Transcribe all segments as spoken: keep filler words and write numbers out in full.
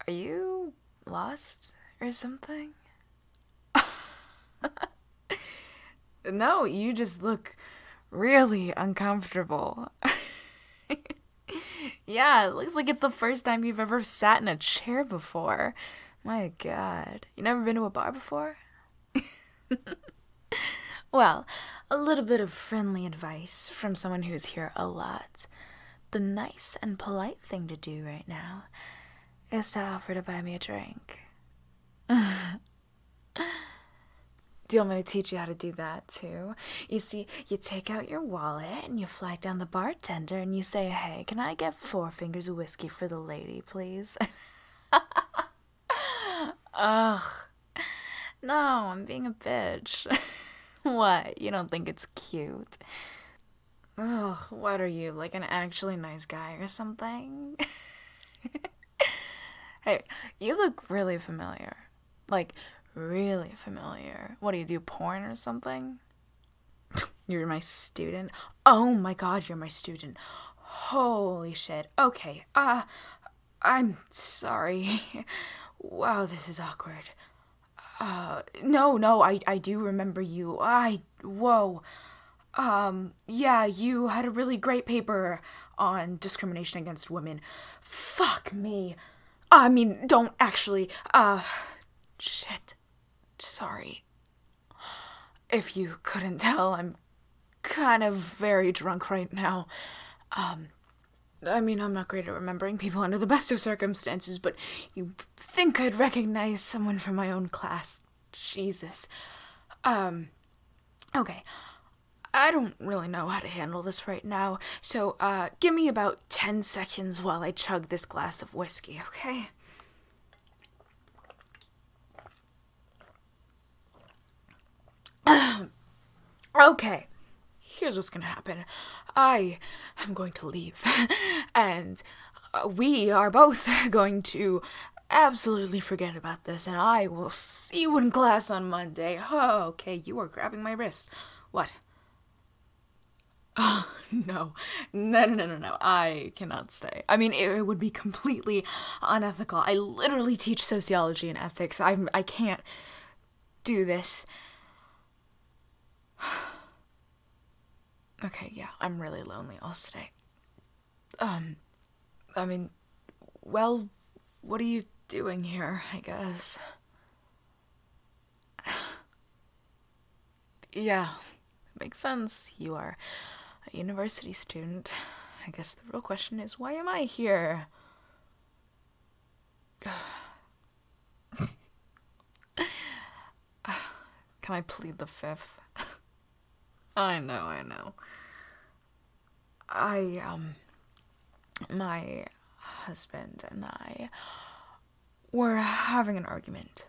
Are you lost or something? No, you just look really uncomfortable. Yeah, it looks like it's the first time you've ever sat in a chair before. My god. You never been to a bar before? Well, a little bit of friendly advice from someone who's here a lot. The nice and polite thing to do right now is to offer to buy me a drink. Do you want me to teach you how to do that too? You see, you take out your wallet and you flag down the bartender and you say, "Hey, can I get four fingers of whiskey for the lady, please?" Ugh. No, I'm being a bitch. What? You don't think it's cute? Ugh, what are you, like an actually nice guy or something? Hey, you look really familiar. Like, really familiar. What do you do, porn or something? You're my student? Oh my god, you're my student. Holy shit. Okay, uh, I'm sorry. Wow, this is awkward. Uh, no, no, I, I do remember you. I, whoa. Um, yeah, you had a really great paper on discrimination against women. Fuck me. I mean, don't actually, uh, shit. Sorry. If you couldn't tell, I'm kind of very drunk right now. Um, I mean, I'm not great at remembering people under the best of circumstances, but you think I'd recognize someone from my own class. Jesus. Um, okay. I don't really know how to handle this right now, so, uh, give me about ten seconds while I chug this glass of whiskey, okay? Okay, here's what's gonna happen. I am going to leave, and uh, we are both going to absolutely forget about this, and I will see you in class on Monday. Oh, okay, you are grabbing my wrist. What? Oh, no. No, no, no, no, no. I cannot stay. I mean, it, it would be completely unethical. I literally teach sociology and ethics. I'm, I can't do this. Okay, yeah, I'm really lonely. I'll stay. Um, I mean, well, what are you doing here, I guess? Yeah, makes sense. You are a university student. I guess the real question is, why am I here? Can I plead the fifth? I know, I know. I, um, my husband and I were having an argument.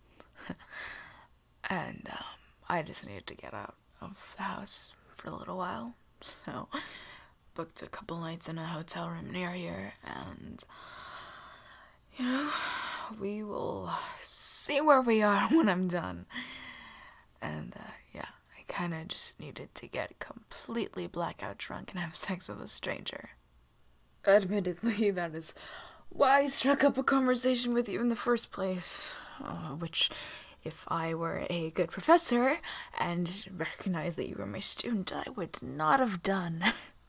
And, um, I just needed to get out of the house for a little while. So, booked a couple nights in a hotel room near here, and, you know, we will see where we are when I'm done. And, uh, yeah, I kind of just needed to get completely blackout drunk and have sex with a stranger. Admittedly, that is why I struck up a conversation with you in the first place. Uh, which, if I were a good professor and recognized that you were my student, I would not have done.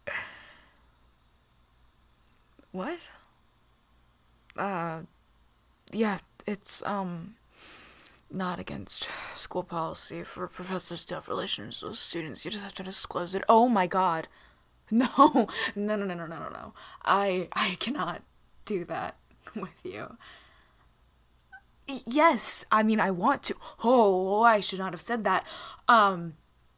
What? Uh, yeah, it's, um... not against school policy for professors to have relations with students. You just have to disclose it. Oh my god. No. No, no, no, no, no, no, no. I, I cannot do that with you. Y- yes, I mean, I want to. Oh, I should not have said that. Um,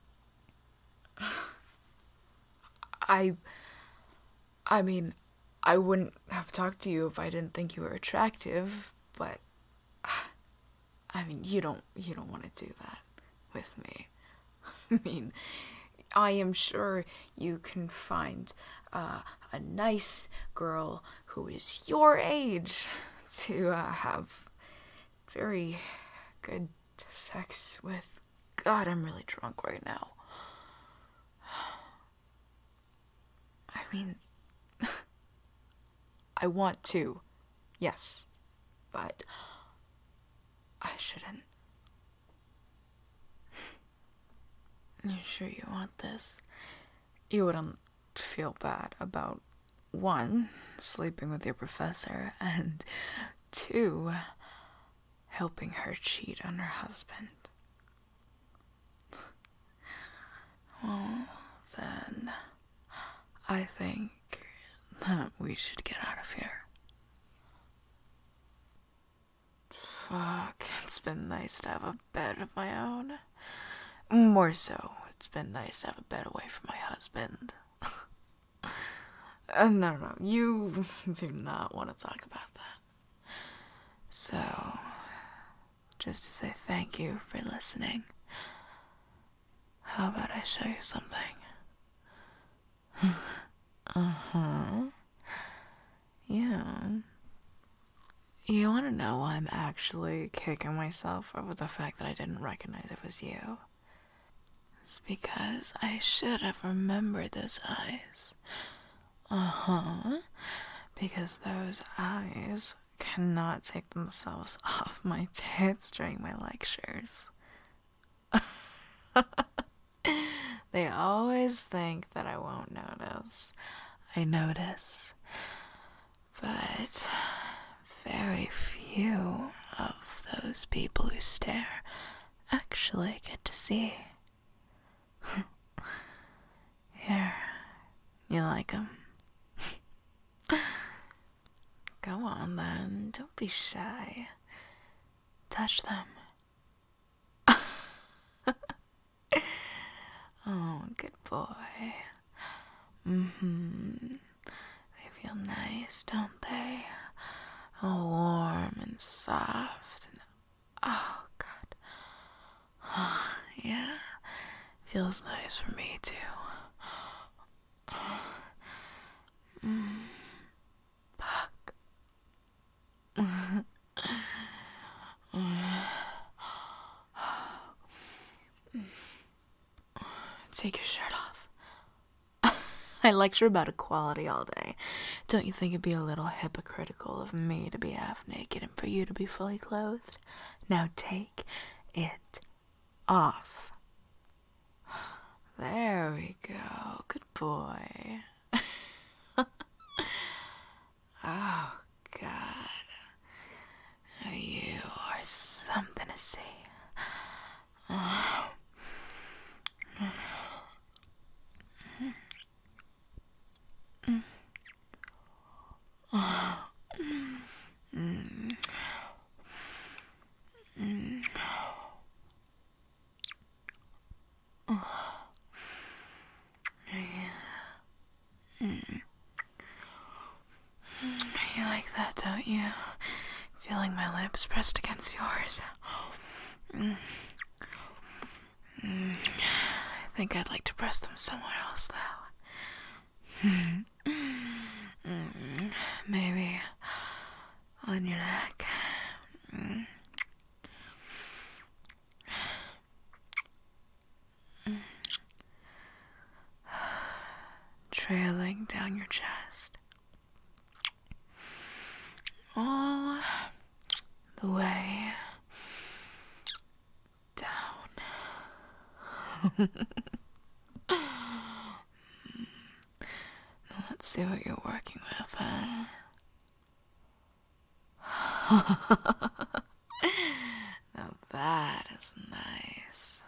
I, I mean, I wouldn't have talked to you if I didn't think you were attractive, but I mean, you don't you don't want to do that with me. I mean, I am sure you can find uh, a nice girl who is your age to uh, have very good sex with. God, I'm really drunk right now. I mean, I want to. Yes. but I shouldn't. You sure you want this? You wouldn't feel bad about, one, sleeping with your professor, and two, helping her cheat on her husband. Well, then, I think that we should get out of here. Fuck, it's been nice to have a bed of my own. More so, it's been nice to have a bed away from my husband. uh, no, no, you do not want to talk about that. So, just to say thank you for listening, how about I show you something? uh-huh. Yeah. You want to know why I'm actually kicking myself over the fact that I didn't recognize it was you? It's because I should have remembered those eyes. Uh-huh. Because those eyes cannot take themselves off my tits during my lectures. They always think that I won't notice. I notice. But very few of those people who stare actually get to see. Here, you like them? Go on then, don't be shy. Touch them. Oh, good boy. Mm-hmm. They feel nice, don't they? All warm and soft. And, oh, God. Yeah, feels nice for me, too. Mm. Fuck. Take your shirt off. I lecture about equality all day. Don't you think it'd be a little hypocritical of me to be half naked and for you to be fully clothed? Now take it off. There we go. Good boy. Oh, God. You are something to see. Oh. Mm. Mm. Mm. You like that, don't you? Feeling my lips pressed against yours. Mm. Mm. I think I'd like to press them somewhere else, though. Mm. Maybe on your neck. Mm. Trailing down your chest. All the way down. Let's see what you're working with, huh? Now that is nice.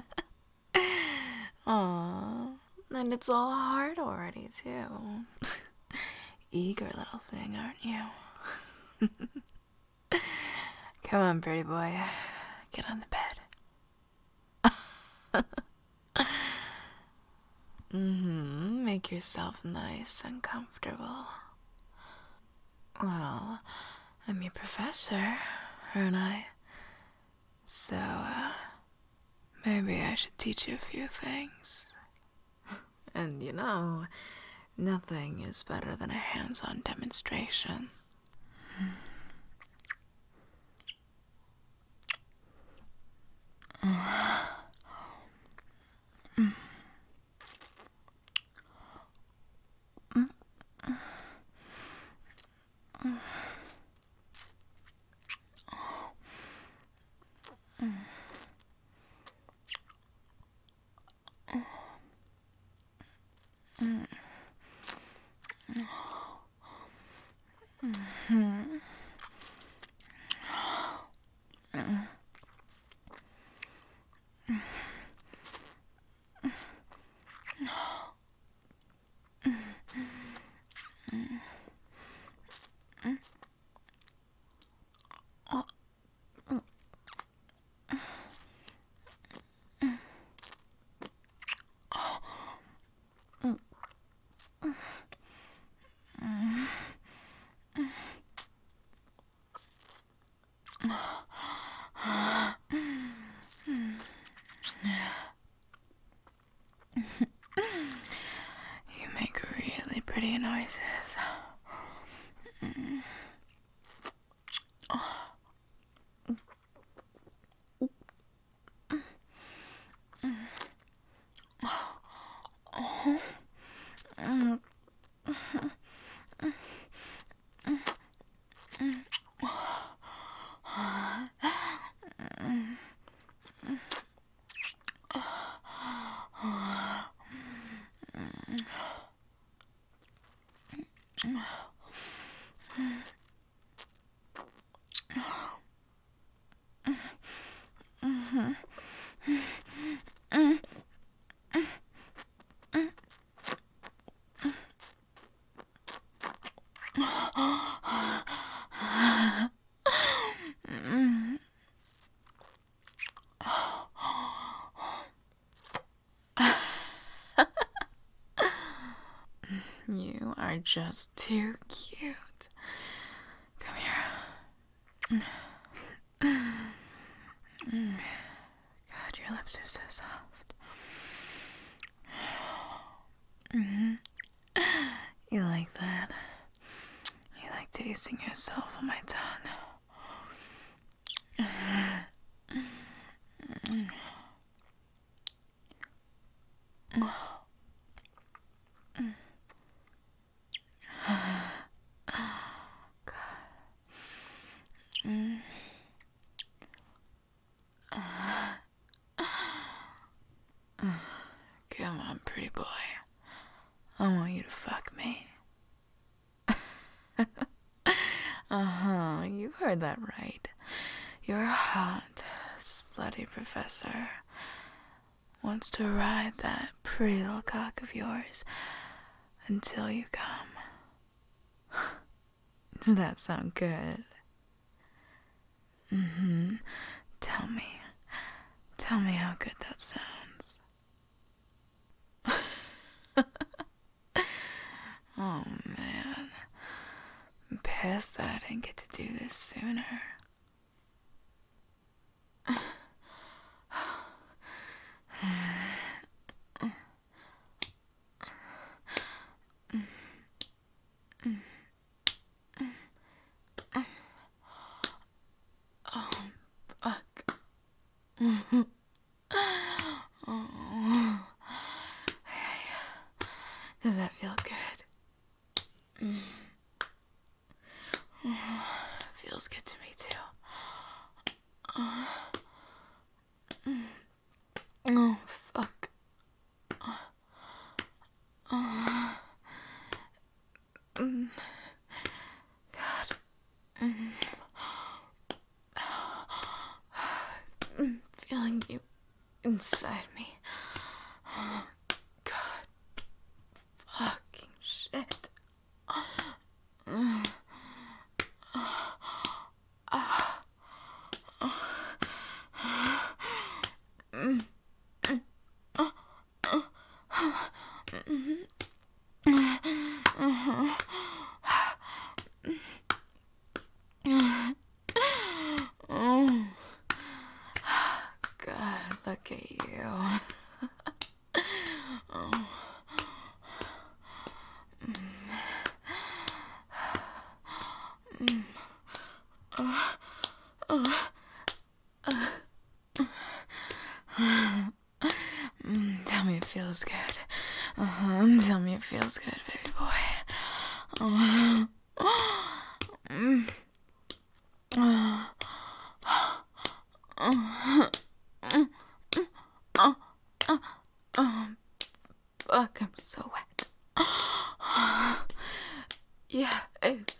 Aww. And it's all hard already, too. Eager little thing, aren't you? Come on, pretty boy. Get on the bed. Mm-hmm. Make yourself nice and comfortable. Well, I'm your professor, aren't I? So, uh, maybe I should teach you a few things. And you know, nothing is better than a hands-on demonstration. You make really pretty noises. Mm. You are just too cute. Come here. God, your lips are so soft. Mm-hmm. You like that? You like tasting yourself on my tongue? Come on, pretty boy. I want you to fuck me. Uh-huh, you heard that right. Your hot, slutty professor wants to ride that pretty little cock of yours until you come. Does that sound good? Mm-hmm. Tell me. Tell me how good that sounds. Oh, man. I'm pissed that I didn't get to do this sooner. Oh, fuck. Oh. Does that feel good? Mm. Oh, feels good to me too. Oh, mm. Oh fuck. Oh. Oh. Mm. God. Mm. I'm feeling you inside me. Oh, God. Fucking shit. Mm. God, look at you.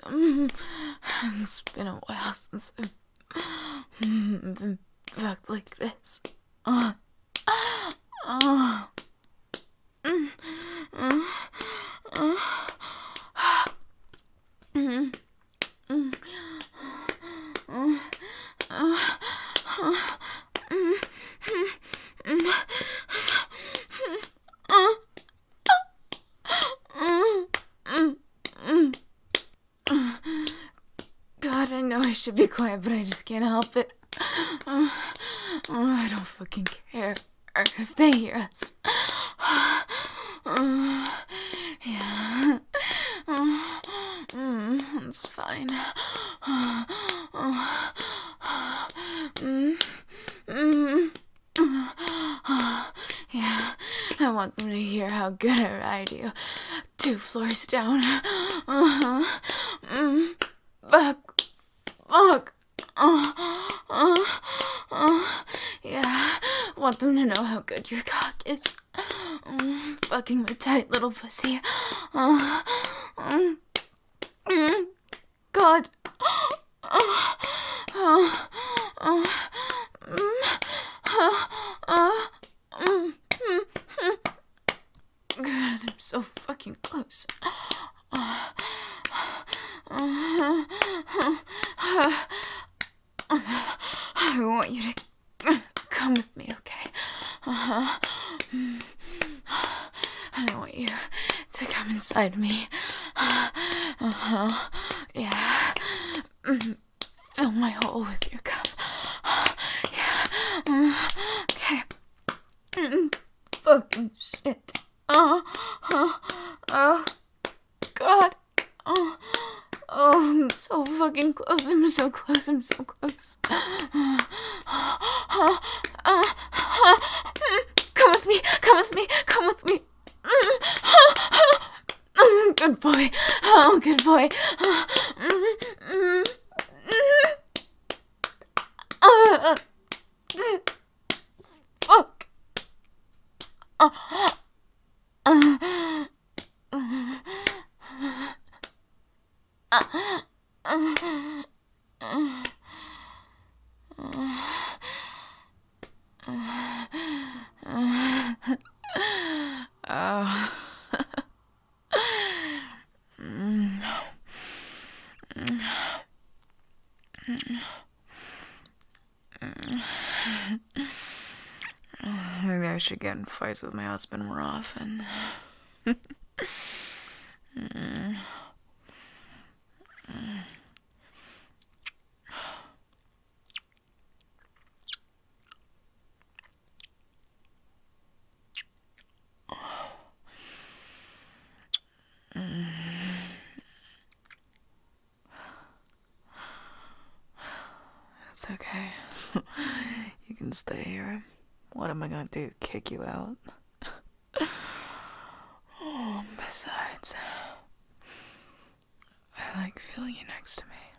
Um, it's been a while since I've been fucked like this. Uh, uh, mm, uh, uh, mm, mm, uh, uh, God, I know I should be quiet, but I just can't help it. Uh, oh, I don't fucking care if they hear us. Uh, yeah. Uh, mm, it's fine. Uh, uh, mm, mm, uh, yeah, I want them to hear how good I ride you. Two floors down. Uh-huh. Mm, fuck. Fuck. Uh, uh, uh, yeah, want them to know how good your cock is. Mm, fucking my tight little pussy. Uh, mm, mm, God. Uh, uh, uh, mm, uh, uh, mm, mm, mm. God, I'm so fucking close. Uh, uh, uh, I want you to come with me, okay? Uh-huh. And I want you to come inside me. Uh-huh. Yeah. Fill my hole with your cum. Yeah. Okay. Fucking shit. Oh, oh, oh, God. Oh, oh, I'm so fucking close. I'm so close. I'm so close. Uh, uh, uh, uh, come with me. Come with me. Come with me. Good boy. Oh, good boy. Uh, fuck. Uh, uh, oh. Maybe I should get in fights with my husband more often. It's okay. You can stay here. What am I gonna do? Kick you out? Oh, besides, I like feeling you next to me.